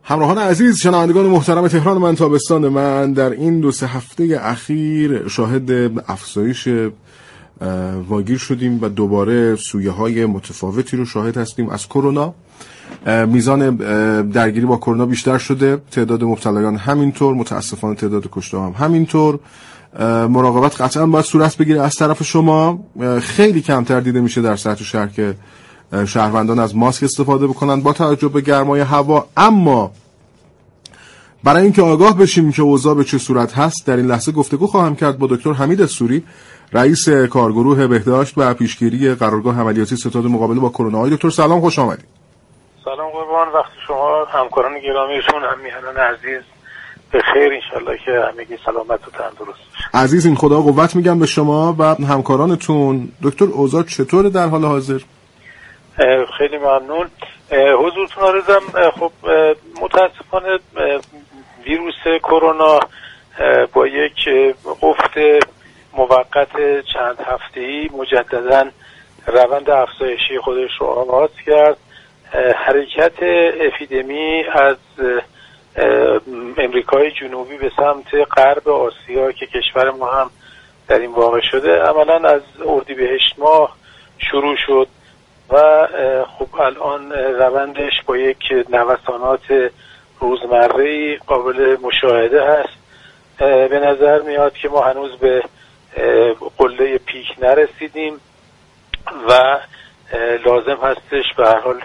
همراهان عزیز، شنوندگان محترم تهران من، تابستان من، در این 2-3 هفته اخیر شاهد افزایش واگیر شدیم و دوباره سویه‌های متفاوتی رو شاهد هستیم از کرونا. میزان درگیری با کرونا بیشتر شده، تعداد مبتلایان همینطور، متاسفانه تعداد کشته هم همینطور. مراقبت قطعا باید صورت بگیره از طرف شما. خیلی کمتر دیده میشه در سطح شهر که شهروندان از ماسک استفاده بکنن با توجه به گرمای هوا. اما برای اینکه آگاه بشیم که اوضاع به چه صورت هست، در این لحظه گفتگو خواهم کرد با دکتر حمید سوری، رئیس کارگروه بهداشت و پیشگیری قرارگاه عملیاتی ستاد مقابله با کرونا. آقای دکتر سلام، خوش آمدید. سلام قربان، وقت شما، همکاران گرامیشون، هم میهنان عزیز به خیر، انشالله که همگی سلامت و تندرست. عزیزین، خدا قوت میگم به شما و همکارانتون. دکتر اوضاع چطوره در حال حاضر؟ خیلی ممنون. حضورتون عرضم. خب متاسفانه ویروس کرونا با یک افت موقت چند هفته‌ای مجدداً روند افزایشی خودش رو آغاز کرد. حرکت اپیدمی از امریکای جنوبی به سمت غرب آسیا که کشور ما هم در این واقع شده عملاً از اردیبهشت ماه شروع شد و خب الان روندش با یک نوسانات روزمره‌ای قابل مشاهده هست. به نظر میاد که ما هنوز به قله پیک نرسیدیم و لازم هستش به هر حال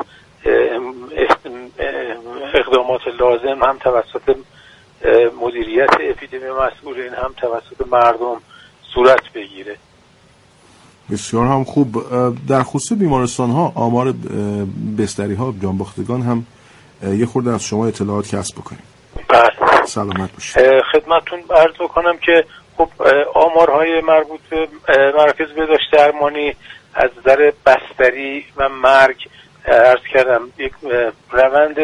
اقدامات لازم هم توسط مدیریت اپیدمی مسئولین هم توسط مردم صورت بگیره. بسیار هم خوب. در خصوص بیمارستان ها، آمار بستری ها، جانباختگان هم یه خورده از شما اطلاعات کسب بکنیم. بله. سلامت باشید. خدمتتون عرض بکنم که خب آمارهای مربوط به مراکز بهداشت درمانی از نظر بستری و مرگ عرض کردم یک روند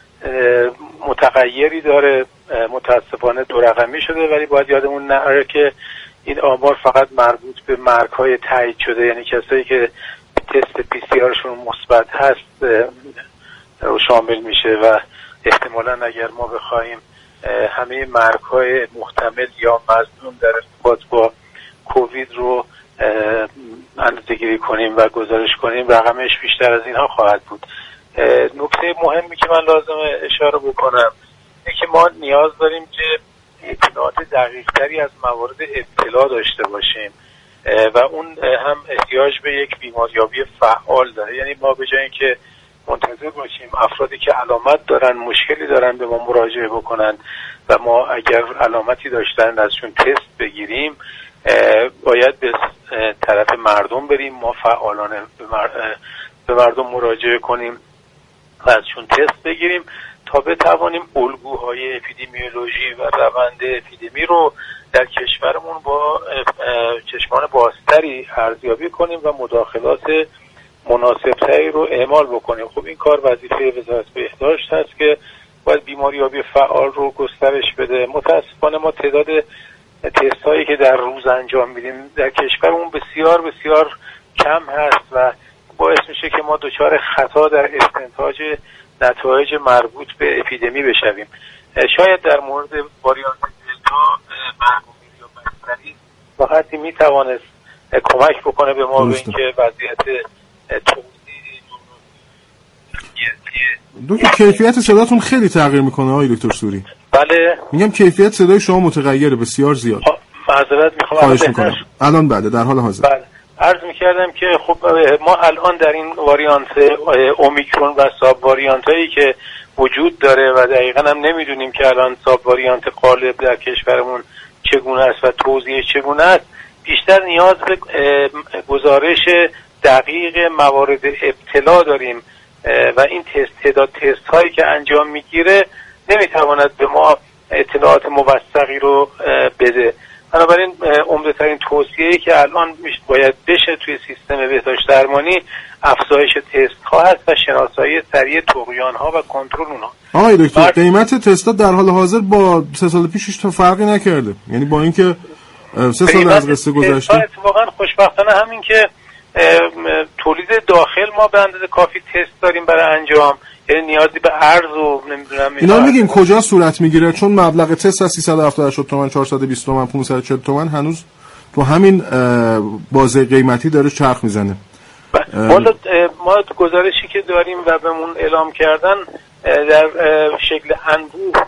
متغیری داره، متاسفانه 2 رقمی شده، ولی باید یادمون نره که این آمار فقط مربوط به مرگ‌های تایید شده، یعنی کسایی که تست PCR شون مثبت هست رو شامل میشه و احتمالاً اگر ما بخوایم همه مرگ‌های محتمل یا مظنون در ارتباط با کووید رو اندازه‌گیری کنیم و گزارش کنیم، رقمش بیشتر از اینها خواهد بود. نکته مهمی که من لازم اشاره بکنم اینه که ما نیاز داریم که اطلاعات دقیق‌تری از موارد ابتلا داشته باشیم و اون هم احتیاج به یک بیماریابی فعال داره. یعنی ما به جای اینکه منتظر باشیم افرادی که علامت دارن، مشکلی دارن به ما مراجعه بکنن و ما اگر علامتی داشتن ازشون تست بگیریم، باید به طرف مردم بریم، ما فعالانه به مردم مراجعه کنیم و ازشون تست بگیریم تا بتوانیم الگوهای اپیدمیولوژی و روند اپیدمی رو در کشورمون با چشمان بازتری ارزیابی کنیم و مداخلات مناسبتری رو اعمال بکنیم. خب این کار وظیفه وزارت بهداشت هست که باید بیماریابی فعال رو گسترش بده. متاسفانه ما تعداد تست هایی که در روز انجام میدیم در کشورمون بسیار بسیار کم هست و باعث میشه که ما دچار خطا در استنتاج نتایج مربوط به اپیدمی بشویم. شاید در مورد واریانت دلتا مرگومیر یا بستری واقعی میتوانست کمک بکنه به ما به اینکه وضعیت دکتر کیفیت صداتون خیلی تغییر میکنه آقای دکتر سوری. بله میگم کیفیت صدای شما متغیره بسیار زیاد. معذرت میخوام. خواهش میکنم. الان بعد در حال حاضر. بله. عرض میکردم که خب ما الان در این واریانت اومیکرون و ساب واریانت هایی که وجود داره و دقیقاً هم نمیدونیم که الان ساب واریانت غالب در کشورمون چگونه است و توزیع چگونه است، بیشتر نیاز به گزارش دقیق موارد ابتلا داریم و این تعداد تست هایی که انجام میگیره نمیتواند به ما اطلاعات موثقی رو بده. بنابراین عمده‌ترین توصیه‌ای که الان باید بشه توی سیستم بهداشت درمانی افزایش تست ها هست و شناسایی سریع طغیان ها و کنترل اونها. آقای دکتر قیمت تست‌ها در حال حاضر با 3 سال پیشش تا فرقی نکرده، یعنی با اینکه 3 سال از قصه گذشته اتفاقا خوشبختانه همین که تولید داخل ما به اندازه کافی تست داریم برای انجام، نیازی به ارز و نمیدونم اینا میگین کجا صورت میگیره؟ چون مبلغ تست از 378 تومن، 420 تومن، 540 تومن هنوز تو همین بازه قیمتی داره چرخ میزنه. ما گزارشی که داریم و بهمون اعلام کردن در شکل انبوه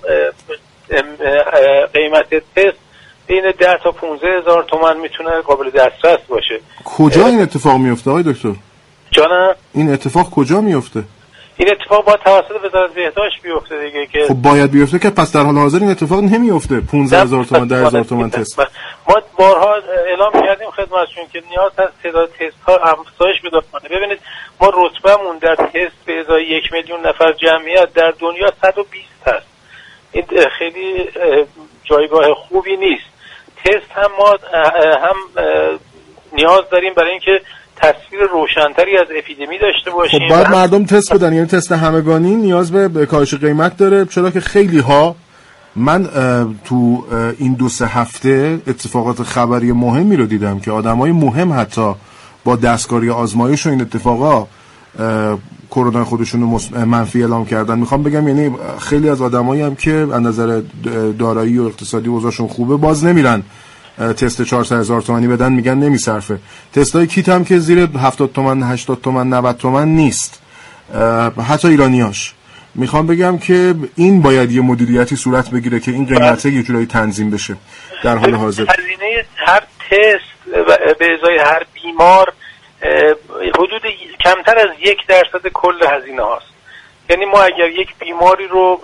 قیمت تست بین 10 تا 15 هزار تومان میتونه قابل دسترس باشه. کجا این اتفاق میفته آقای دکتر؟ جانم این اتفاق کجا میفته؟ این اتفاق باید توسط وزارت بهداشت بیفته دیگه که خب باید بیفته که پس در حال حاضر این اتفاق نمیفته. 15000 تومان 10000 تومان تست. ما بارها اعلام کردیم خدمتتون که نیاز هست تعداد تست ها افزایش پیدا کنه. ببینید ما رتبهمون در تست به ازای 1 میلیون نفر جمعیت در دنیا 120 هست. این خیلی جایگاه خوبی نیست. تست هم ما هم نیاز داریم برای اینکه تصویر روشن‌تری از اپیدمی داشته باشیم. خب باید مردم تست بدن، یعنی تست همگانی نیاز به کاهش قیمت داره، چرا که خیلی ها من تو این 2-3 هفته اتفاقات خبری مهمی رو دیدم که آدمای مهم حتی با دستکاری آزمایش و این اتفاقا کرونا خودشون رو منفی اعلام کردن. میخوام بگم یعنی خیلی از آدمایی هم که از نظر دارایی و اقتصادی اوضاعشون خوبه باز نمیرن تست 400,000 تومانی بدن، میگن نمیصرفه. تستای کیت هم که زیر 70 تومن 80 تومن 90 تومن نیست، حتی ایرانیاش. میخوام بگم که این باید یه مدیریتی صورت بگیره که این قیمته یه جورایی تنظیم بشه در حال حاضر. هزینه هر تست به ازای هر بیمار حدود کمتر از 1% کل هزینه هاست. یعنی ما اگر یک بیماری رو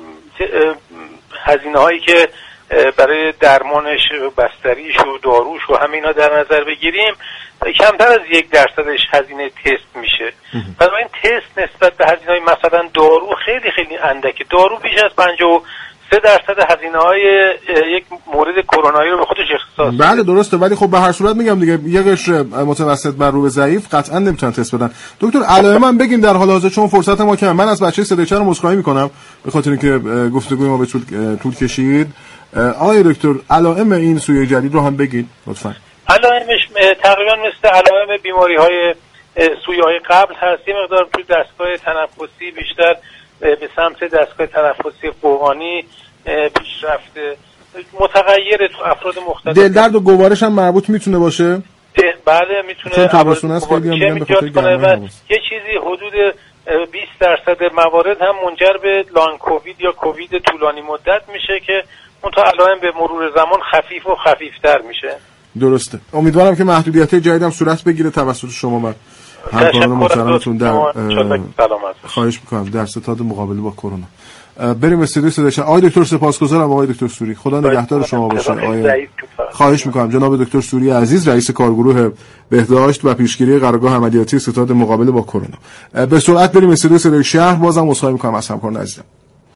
هزینه هایی که برای درمانش، بستریش و داروش و همینا در نظر بگیریم کمتر از 1% هزینه تست میشه. بنابراین تست نسبت به هزینه های مثلا دارو خیلی خیلی اندکه. دارو بیش از 53% هزینه های یک مورد کرونایی رو به خودش اختصاص میده. بله درسته، ولی خب به هر صورت میگم دیگه یه قشر متوسط بر رو به ضعیف قطعا نمیتونن تست بدن. دکتر علائم هم بگیم در حال حاضر چون فرصت ما کمه. من از بچه صدای چرا مسخره میکنم به خاطر اینکه گفتگوی ما به طول کشید. آقای دکتر علائم این سویه جدید رو هم بگید لطفاً. علائمش تقریبا مثل علائم بیماری‌های سویه‌های قبل هست. یه مقدار توی دستگاه تنفسی بیشتر به سمت دستگاه تنفسی فوقانی پیشرفته، متغیره تو افراد مختلف. دل درد و گوارش هم مربوط میتونه باشه؟ بله میتونه. چون تابستون است خیلی هم میگن به خاطر گرمای یه چیزی حدود 20% موارد هم منجر به لانگ کووید یا کووید طولانی مدت میشه که اون تا علائم به مرور زمان خفیف و خفیفتر میشه. درسته. امیدوارم که محدودیت جدید هم صورت بگیره توسط شما و همکاران محترمتون در خواهش میکنم در ستاد مقابله با کرونا. بریم استودیو صداشه. آقای دکتر سپاسگزارم آقای دکتر سوری، خدا نگهدار شما باشه. خواهش میکنم جناب دکتر سوری عزیز، رئیس کارگروه بهداشت و پیشگیری قرارگاه عملیاتی ستاد مقابله با کرونا. به سرعت بریم استودیو صدای شهر. بازم عذرخواهی میکنم از همکاران عزیزم.